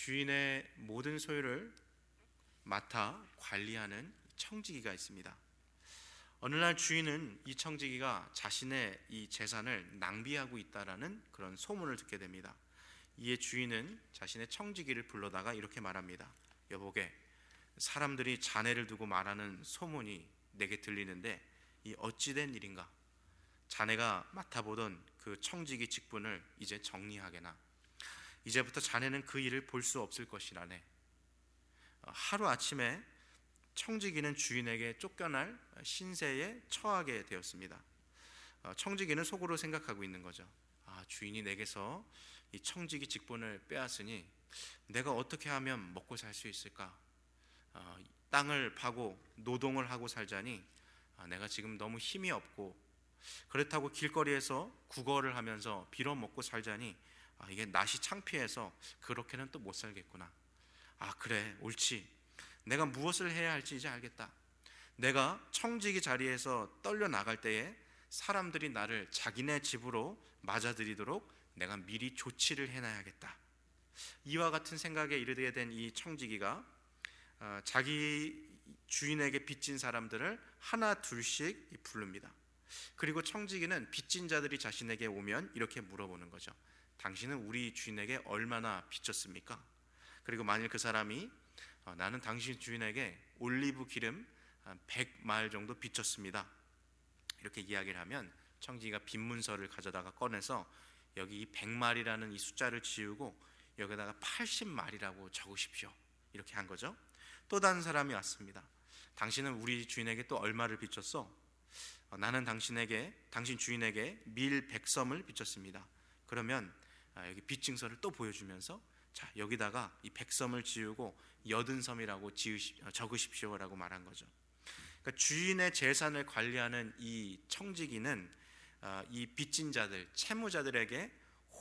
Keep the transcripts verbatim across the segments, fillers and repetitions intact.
주인의 모든 소유를 맡아 관리하는 청지기가 있습니다. 어느 날 주인은 이 청지기가 자신의 이 재산을 낭비하고 있다라는 그런 소문을 듣게 됩니다. 이에 주인은 자신의 청지기를 불러다가 이렇게 말합니다. 여보게, 사람들이 자네를 두고 말하는 소문이 내게 들리는데 이 어찌된 일인가? 자네가 맡아보던 그 청지기 직분을 이제 정리하게나. 이제부터 자네는 그 일을 볼 수 없을 것이라네. 하루아침에 청지기는 주인에게 쫓겨날 신세에 처하게 되었습니다. 청지기는 속으로 생각하고 있는 거죠. 아, 주인이 내게서 이 청지기 직분을 빼앗으니 내가 어떻게 하면 먹고 살 수 있을까? 어, 땅을 파고 노동을 하고 살자니 아, 내가 지금 너무 힘이 없고, 그렇다고 길거리에서 구걸을 하면서 빌어먹고 살자니 아, 이게 낯이 창피해서 그렇게는 또 못 살겠구나. 아, 그래, 옳지. 내가 무엇을 해야 할지 이제 알겠다. 내가 청지기 자리에서 떨려 나갈 때에 사람들이 나를 자기네 집으로 맞아들이도록 내가 미리 조치를 해놔야겠다. 이와 같은 생각에 이르게 된 이 청지기가 어, 자기 주인에게 빚진 사람들을 하나 둘씩 부릅니다. 그리고 청지기는 빚진 자들이 자신에게 오면 이렇게 물어보는 거죠. 당신은 우리 주인에게 얼마나 빚졌습니까? 그리고 만일 그 사람이 어, 나는 당신 주인에게 올리브 기름 한 백 마일 정도 빚졌습니다, 이렇게 이야기를 하면 청지기가 빚문서를 가져다가 꺼내서 여기 이 백 마일이라는 이 숫자를 지우고 여기다가 팔십 마일이라고 적으십시오, 이렇게 한 거죠. 또 다른 사람이 왔습니다. 당신은 우리 주인에게 또 얼마를 빚졌어? 어, 나는 당신에게 당신 주인에게 밀 백 섬을 빚졌습니다. 그러면 아, 여기 빚증서를 또 보여주면서 자, 여기다가 이 백 섬을 지우고 여든 섬이라고 지으시, 적으십시오라고 말한 거죠. 그러니까 주인의 재산을 관리하는 이 청지기는 어, 이 빚진 자들, 채무자들에게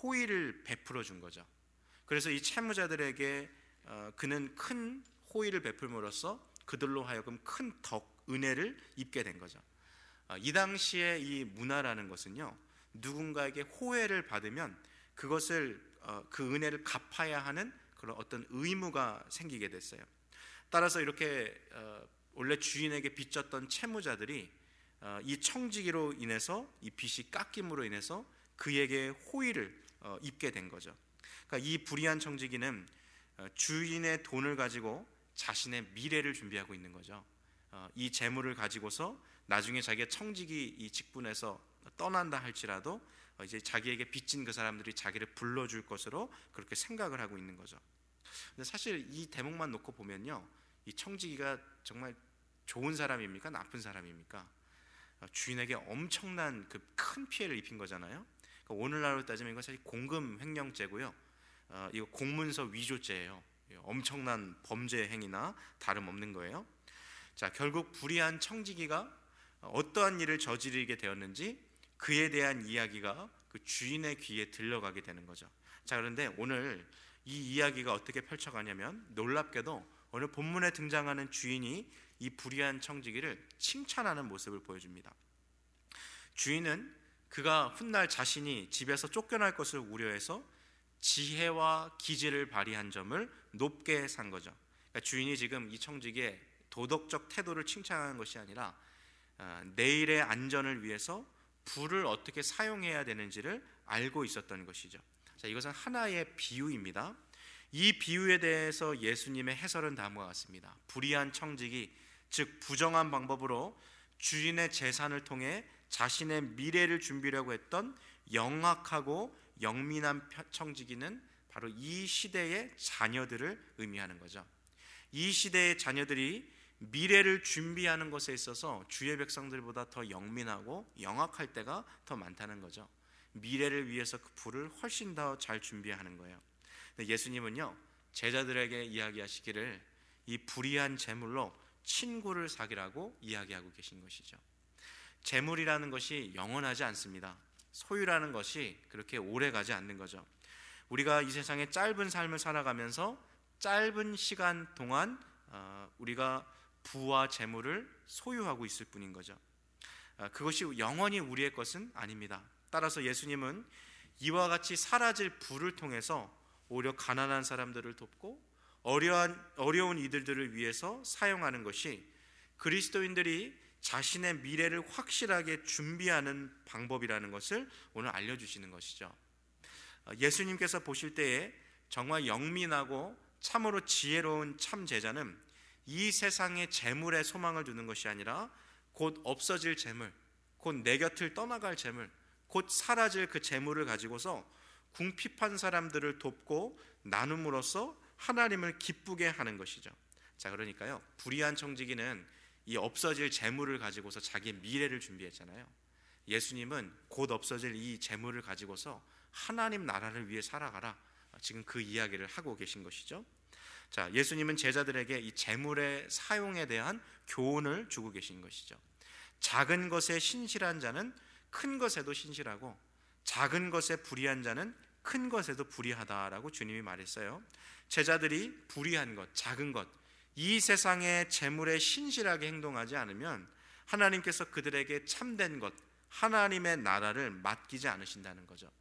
호의를 베풀어 준 거죠. 그래서 이 채무자들에게 어, 그는 큰 호의를 베풀므로써 그들로 하여금 큰 덕, 은혜를 입게 된 거죠. 어, 이 당시에 이 문화라는 것은요, 누군가에게 호혜를 받으면 그것을 어, 그 은혜를 갚아야 하는 그런 어떤 의무가 생기게 됐어요. 따라서 이렇게 어, 원래 주인에게 빚졌던 채무자들이 어, 이 청지기로 인해서 이 빚이 깎임으로 인해서 그에게 호의를 어, 입게 된 거죠. 그러니까 이 불의한 청지기는 어, 주인의 돈을 가지고 자신의 미래를 준비하고 있는 거죠. 어, 이 재물을 가지고서 나중에 자기가 청지기 이 직분에서 떠난다 할지라도 어, 이제 자기에게 빚진 그 사람들이 자기를 불러줄 것으로 그렇게 생각을 하고 있는 거죠. 근데 사실 이 대목만 놓고 보면요, 이 청지기가 정말 좋은 사람입니까? 나쁜 사람입니까? 어, 주인에게 엄청난 그 큰 피해를 입힌 거잖아요. 그러니까 오늘날로 따지면 이건 사실 공금 횡령죄고요. 어, 이거 공문서 위조죄예요. 엄청난 범죄 행위나 다름없는 거예요. 자, 결국 불의한 청지기가 어떠한 일을 저지르게 되었는지 그에 대한 이야기가 그 주인의 귀에 들려가게 되는 거죠. 자, 그런데 오늘 이 이야기가 어떻게 펼쳐가냐면 놀랍게도 오늘 본문에 등장하는 주인이 이 불의한 청지기를 칭찬하는 모습을 보여줍니다. 주인은 그가 훗날 자신이 집에서 쫓겨날 것을 우려해서 지혜와 기지를 발휘한 점을 높게 산 거죠. 그러니까 주인이 지금 이 청지기의 도덕적 태도를 칭찬하는 것이 아니라 어, 내일의 안전을 위해서 불을 어떻게 사용해야 되는지를 알고 있었던 것이죠. 자, 이것은 하나의 비유입니다. 이 비유에 대해서 예수님의 해설은 다음과 같습니다. 불의한 청지기, 즉 부정한 방법으로 주인의 재산을 통해 자신의 미래를 준비하려고 했던 영악하고 영민한 청지기는 바로 이 시대의 자녀들을 의미하는 거죠. 이 시대의 자녀들이 미래를 준비하는 것에 있어서 주의 백성들보다 더 영민하고 영악할 때가 더 많다는 거죠. 미래를 위해서 그 불을 훨씬 더 잘 준비하는 거예요. 근데 예수님은요, 제자들에게 이야기하시기를 이 불의한 재물로 친구를 사귀라고 이야기하고 계신 것이죠. 재물이라는 것이 영원하지 않습니다. 소유라는 것이 그렇게 오래가지 않는 거죠. 우리가 이 세상에 짧은 삶을 살아가면서 짧은 시간 동안 우리가 부와 재물을 소유하고 있을 뿐인 거죠. 그것이 영원히 우리의 것은 아닙니다. 따라서 예수님은 이와 같이 사라질 부를 통해서 오히려 가난한 사람들을 돕고 어려운, 어려운 이들들을 위해서 사용하는 것이 그리스도인들이 자신의 미래를 확실하게 준비하는 방법이라는 것을 오늘 알려주시는 것이죠. 예수님께서 보실 때에 정말 영민하고 참으로 지혜로운 참 제자는 이 세상에 재물에 소망을 두는 것이 아니라 곧 없어질 재물, 곧 내 곁을 떠나갈 재물, 곧 사라질 그 재물을 가지고서 궁핍한 사람들을 돕고 나눔으로써 하나님을 기쁘게 하는 것이죠. 자, 그러니까요, 불의한 청지기는 이 없어질 재물을 가지고서 자기의 미래를 준비했잖아요. 예수님은 곧 없어질 이 재물을 가지고서 하나님 나라를 위해 살아가라, 지금 그 이야기를 하고 계신 것이죠. 자, 예수님은 제자들에게 이 재물의 사용에 대한 교훈을 주고 계신 것이죠. 작은 것에 신실한 자는 큰 것에도 신실하고 작은 것에 불의한 자는 큰 것에도 불의하다라고 주님이 말했어요. 제자들이 불의한 것, 작은 것, 이 세상의 재물에 신실하게 행동하지 않으면 하나님께서 그들에게 참된 것, 하나님의 나라를 맡기지 않으신다는 거죠.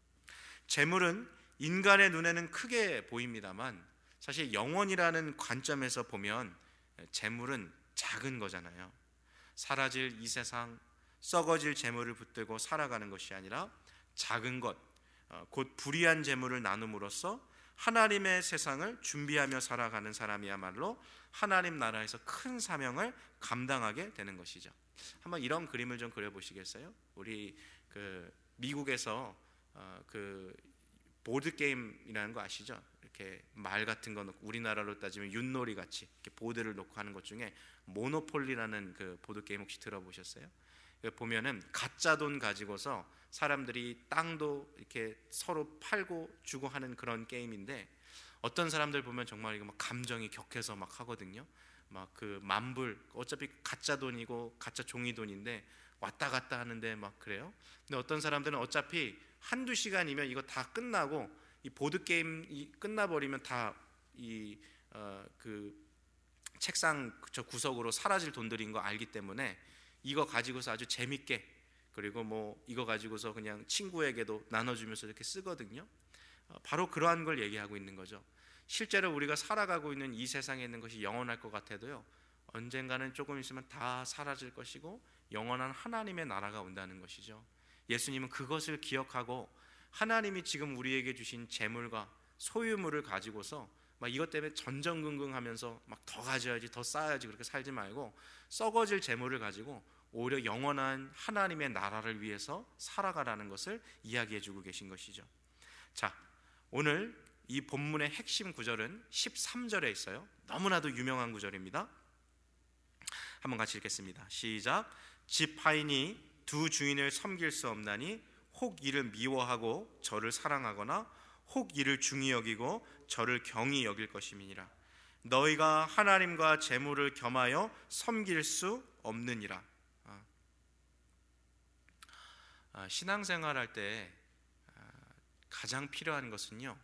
재물은 인간의 눈에는 크게 보입니다만 사실 영원이라는 관점에서 보면 재물은 작은 거잖아요. 사라질 이 세상, 썩어질 재물을 붙들고 살아가는 것이 아니라 작은 것, 곧 불의한 재물을 나눔으로써 하나님의 세상을 준비하며 살아가는 사람이야말로 하나님 나라에서 큰 사명을 감당하게 되는 것이죠. 한번 이런 그림을 좀 그려보시겠어요? 우리 그 미국에서 어 그 보드 게임이라는 거 아시죠? 이렇게 말 같은 거 놓고 우리나라로 따지면 윷놀이 같이 이렇게 보드를 놓고 하는 것 중에 모노폴리라는 그 보드 게임 혹시 들어보셨어요? 보면은 가짜 돈 가지고서 사람들이 땅도 이렇게 서로 팔고 주고 하는 그런 게임인데, 어떤 사람들 보면 정말 이거 막 감정이 격해서 막 하거든요. 막 그 만불, 어차피 가짜 돈이고 가짜 종이 돈인데 왔다 갔다 하는데 막 그래요. 근데 어떤 사람들은 어차피 한두 시간이면 이거 다 끝나고 이 보드 게임이 끝나버리면 다 이 어 그 책상 저 구석으로 사라질 돈들인 거 알기 때문에 이거 가지고서 아주 재밌게, 그리고 뭐 이거 가지고서 그냥 친구에게도 나눠주면서 이렇게 쓰거든요. 바로 그러한 걸 얘기하고 있는 거죠. 실제로 우리가 살아가고 있는 이 세상에 있는 것이 영원할 것 같아도요, 언젠가는 조금 있으면 다 사라질 것이고 영원한 하나님의 나라가 온다는 것이죠. 예수님은 그것을 기억하고 하나님이 지금 우리에게 주신 재물과 소유물을 가지고서 막 이것 때문에 전전긍긍하면서 막 더 가져야지, 더 쌓아야지 그렇게 살지 말고 썩어질 재물을 가지고 오히려 영원한 하나님의 나라를 위해서 살아가라는 것을 이야기해주고 계신 것이죠. 자, 오늘 이 본문의 핵심 구절은 십삼 절에 있어요. 너무나도 유명한 구절입니다. 한번 같이 읽겠습니다. 시작. 지파인이 두 주인을 섬길 수 없나니 혹 이를 미워하고 저를 사랑하거나 혹 이를 중히 여기고 저를 경히 여길 것임이니라. 너희가 하나님과 재물을 겸하여 섬길 수 없느니라. 신앙생활할 때 가장 필요한 것은요,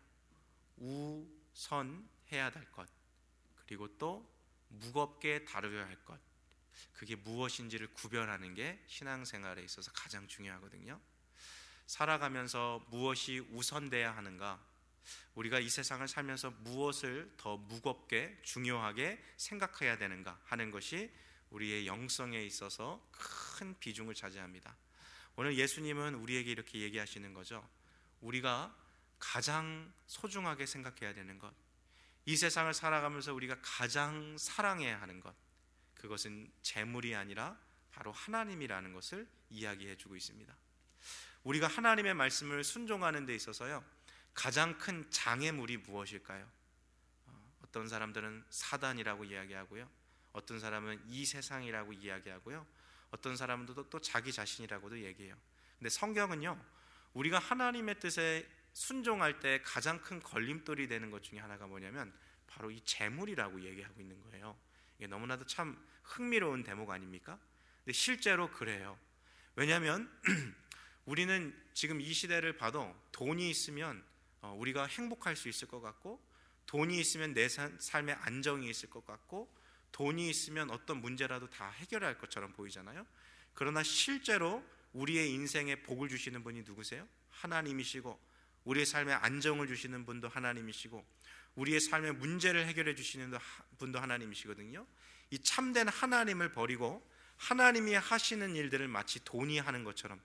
우선해야 될 것, 그리고 또 무겁게 다루어야 할 것, 그게 무엇인지를 구별하는 게 신앙생활에 있어서 가장 중요하거든요. 살아가면서 무엇이 우선돼야 하는가, 우리가 이 세상을 살면서 무엇을 더 무겁게 중요하게 생각해야 되는가 하는 것이 우리의 영성에 있어서 큰 비중을 차지합니다. 오늘 예수님은 우리에게 이렇게 얘기하시는 거죠. 우리가 가장 소중하게 생각해야 되는 것, 이 세상을 살아가면서 우리가 가장 사랑해야 하는 것, 그것은 재물이 아니라 바로 하나님이라는 것을 이야기해 주고 있습니다. 우리가 하나님의 말씀을 순종하는 데 있어서요, 가장 큰 장애물이 무엇일까요? 어떤 사람들은 사단이라고 이야기하고요, 어떤 사람은 이 세상이라고 이야기하고요, 어떤 사람들도 또 자기 자신이라고도 얘기해요. 근데 성경은요, 우리가 하나님의 뜻에 순종할 때 가장 큰 걸림돌이 되는 것 중에 하나가 뭐냐면 바로 이 재물이라고 얘기하고 있는 거예요. 이게 너무나도 참 흥미로운 대목 아닙니까? 근데 실제로 그래요. 왜냐하면 우리는 지금 이 시대를 봐도 돈이 있으면 우리가 행복할 수 있을 것 같고, 돈이 있으면 내 삶에 안정이 있을 것 같고, 돈이 있으면 어떤 문제라도 다 해결할 것처럼 보이잖아요. 그러나 실제로 우리의 인생에 복을 주시는 분이 누구세요? 하나님이시고 우리의 삶에 안정을 주시는 분도 하나님이시고 우리의 삶의 문제를 해결해 주시는 분도 하나님이시거든요. 이 참된 하나님을 버리고 하나님이 하시는 일들을 마치 돈이 하는 것처럼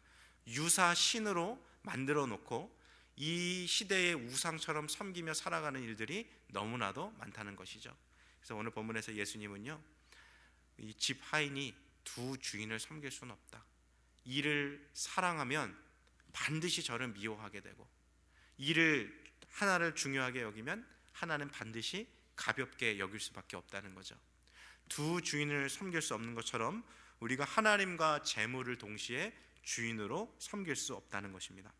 유사신으로 만들어 놓고 이 시대의 우상처럼 섬기며 살아가는 일들이 너무나도 많다는 것이죠. 그래서 오늘 본문에서 예수님은요, 이 집 하인이 두 주인을 섬길 수는 없다. 이를 사랑하면 반드시 저를 미워하게 되고, 이를 하나를 중요하게 여기면 하나는 반드시 가볍게 여길 수밖에 없다는 거죠. 두 주인을 섬길 수 없는 것처럼 우리가 하나님과 재물을 동시에 주인으로 섬길 수 없다는 것입니다.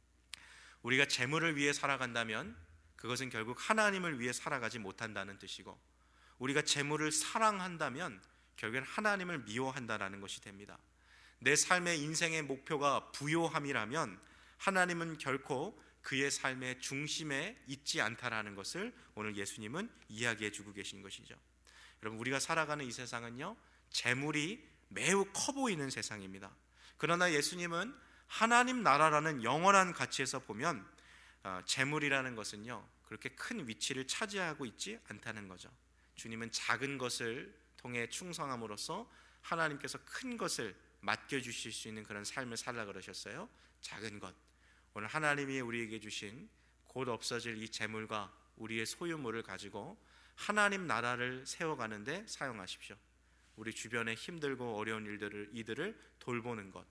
우리가 재물을 위해 살아간다면 그것은 결국 하나님을 위해 살아가지 못한다는 뜻이고, 우리가 재물을 사랑한다면 결국엔 하나님을 미워한다는 것이 됩니다. 내 삶의 인생의 목표가 부요함이라면 하나님은 결코 그의 삶의 중심에 있지 않다라는 것을 오늘 예수님은 이야기해 주고 계신 것이죠. 여러분, 우리가 살아가는 이 세상은요, 재물이 매우 커 보이는 세상입니다. 그러나 예수님은 하나님 나라라는 영원한 가치에서 보면 어, 재물이라는 것은요 그렇게 큰 위치를 차지하고 있지 않다는 거죠. 주님은 작은 것을 통해 충성함으로써 하나님께서 큰 것을 맡겨주실 수 있는 그런 삶을 살라 그러셨어요. 작은 것, 오늘 하나님이 우리에게 주신 곧 없어질 이 재물과 우리의 소유물을 가지고 하나님 나라를 세워가는데 사용하십시오. 우리 주변에 힘들고 어려운 일들을 이들을 돌보는 것,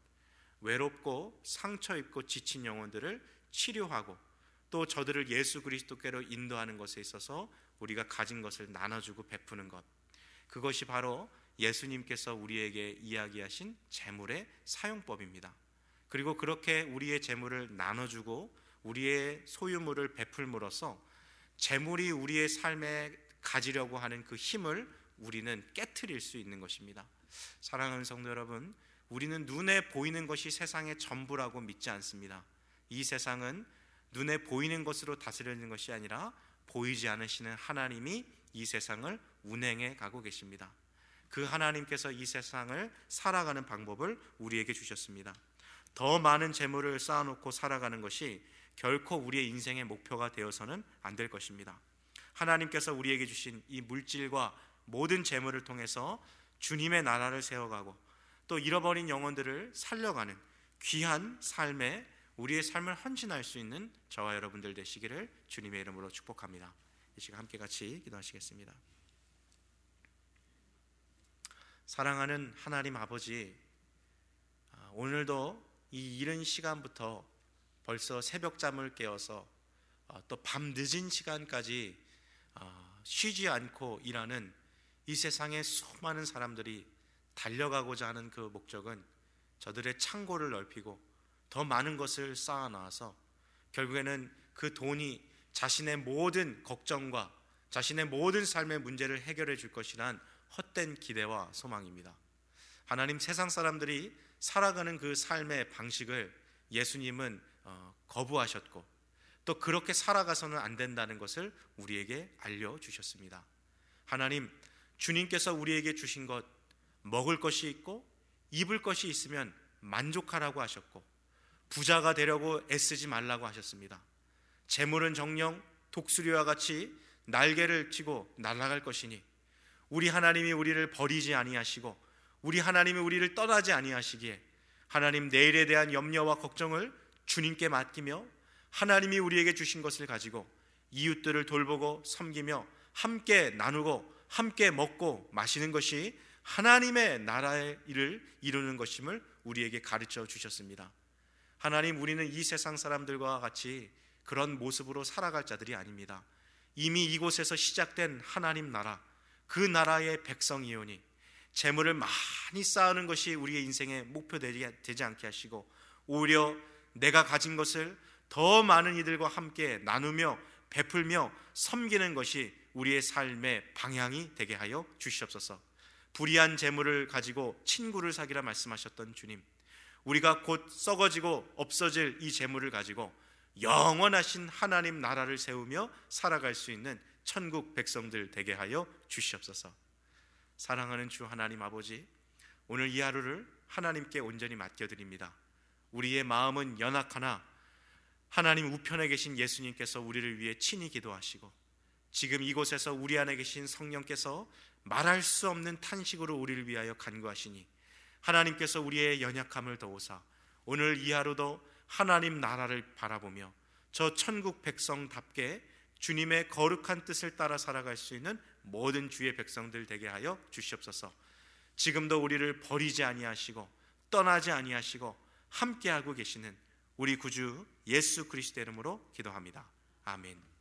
외롭고 상처 입고 지친 영혼들을 치료하고 또 저들을 예수 그리스도께로 인도하는 것에 있어서 우리가 가진 것을 나눠주고 베푸는 것, 그것이 바로 예수님께서 우리에게 이야기하신 재물의 사용법입니다. 그리고 그렇게 우리의 재물을 나눠주고 우리의 소유물을 베풀므로써 재물이 우리의 삶에 가지려고 하는 그 힘을 우리는 깨트릴 수 있는 것입니다. 사랑하는 성도 여러분, 우리는 눈에 보이는 것이 세상의 전부라고 믿지 않습니다. 이 세상은 눈에 보이는 것으로 다스리는 것이 아니라 보이지 않으시는 하나님이 이 세상을 운행해 가고 계십니다. 그 하나님께서 이 세상을 살아가는 방법을 우리에게 주셨습니다. 더 많은 재물을 쌓아놓고 살아가는 것이 결코 우리의 인생의 목표가 되어서는 안 될 것입니다. 하나님께서 우리에게 주신 이 물질과 모든 재물을 통해서 주님의 나라를 세워가고 또 잃어버린 영혼들을 살려가는 귀한 삶에 우리의 삶을 헌신할 수 있는 저와 여러분들 되시기를 주님의 이름으로 축복합니다. 이 시간 함께 같이 기도하시겠습니다. 사랑하는 하나님 아버지, 오늘도 이 이른 시간부터 벌써 새벽잠을 깨어서 또 밤 늦은 시간까지 쉬지 않고 일하는 이 세상의 수많은 사람들이 달려가고자 하는 그 목적은 저들의 창고를 넓히고 더 많은 것을 쌓아놔서 결국에는 그 돈이 자신의 모든 걱정과 자신의 모든 삶의 문제를 해결해 줄 것이란 헛된 기대와 소망입니다. 하나님, 세상 사람들이 살아가는 그 삶의 방식을 예수님은 거부하셨고 또 그렇게 살아가서는 안 된다는 것을 우리에게 알려주셨습니다. 하나님, 주님께서 우리에게 주신 것, 먹을 것이 있고 입을 것이 있으면 만족하라고 하셨고 부자가 되려고 애쓰지 말라고 하셨습니다. 재물은 정녕 독수리와 같이 날개를 찌고 날아갈 것이니 우리 하나님이 우리를 버리지 아니하시고 우리 하나님이 우리를 떠나지 아니하시기에 하나님, 내일에 대한 염려와 걱정을 주님께 맡기며 하나님이 우리에게 주신 것을 가지고 이웃들을 돌보고 섬기며 함께 나누고 함께 먹고 마시는 것이 하나님의 나라의 일을 이루는 것임을 우리에게 가르쳐 주셨습니다. 하나님, 우리는 이 세상 사람들과 같이 그런 모습으로 살아갈 자들이 아닙니다. 이미 이곳에서 시작된 하나님 나라, 그 나라의 백성이오니 재물을 많이 쌓는 것이 우리의 인생의 목표 되지 않게 하시고 오히려 내가 가진 것을 더 많은 이들과 함께 나누며 베풀며 섬기는 것이 우리의 삶의 방향이 되게 하여 주시옵소서. 불의한 재물을 가지고 친구를 사귀라 말씀하셨던 주님, 우리가 곧 썩어지고 없어질 이 재물을 가지고 영원하신 하나님 나라를 세우며 살아갈 수 있는 천국 백성들 되게 하여 주시옵소서. 사랑하는 주 하나님 아버지, 오늘 이 하루를 하나님께 온전히 맡겨드립니다. 우리의 마음은 연약하나 하나님 우편에 계신 예수님께서 우리를 위해 친히 기도하시고 지금 이곳에서 우리 안에 계신 성령께서 말할 수 없는 탄식으로 우리를 위하여 간구하시니 하나님께서 우리의 연약함을 도우사 오늘 이 하루도 하나님 나라를 바라보며 저 천국 백성답게 주님의 거룩한 뜻을 따라 살아갈 수 있는 모든 주의 백성들 되게 하여 주시옵소서. 지금도 우리를 버리지 아니하시고 떠나지 아니하시고 함께하고 계시는 우리 구주 예수 그리스도의 이름으로 기도합니다. 아멘.